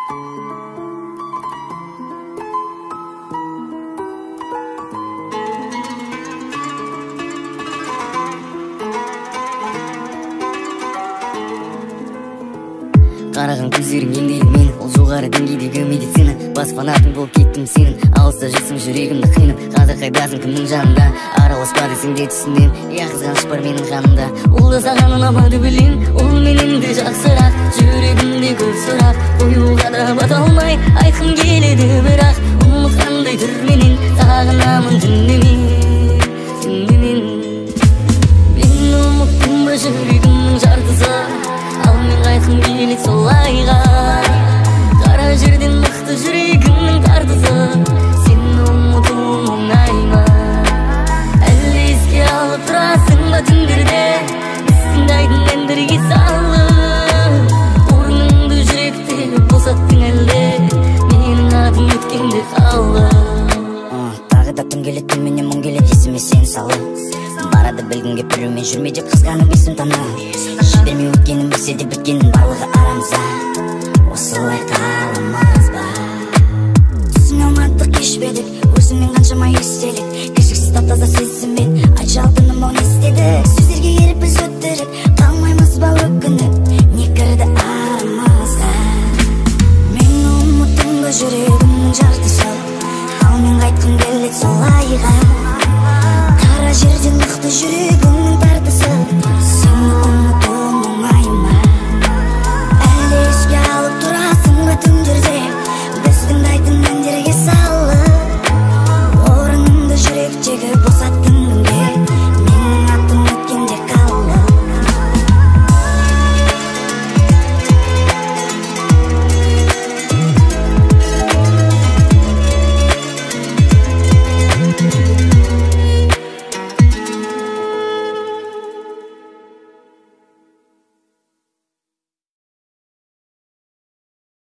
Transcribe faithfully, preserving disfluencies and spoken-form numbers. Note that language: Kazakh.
Қараған көздерің еңдейді мені, ол жоғары деңгейдегі медицина. Бас фанатың болып кеттім сенің, алыста жүрсің жүрегімді қинап. Қазір қайдасың кімнің жанында, араласпа десең де түсінем. Я қызғаныш бар менің қанымда, ол да саған ұнамады білем. Ол менен де жақсырақ, жүрегімде көп сұрақ, қоюға да бата алмай айтқым келеді бірақ. Ұмытқандай түрменен сағынамын түнімен, түнімен. Мен ұмыттым ба жүрегімнің жартысы, ал мен қайтқым келеді солайға. Қара жерден мықты жүрегім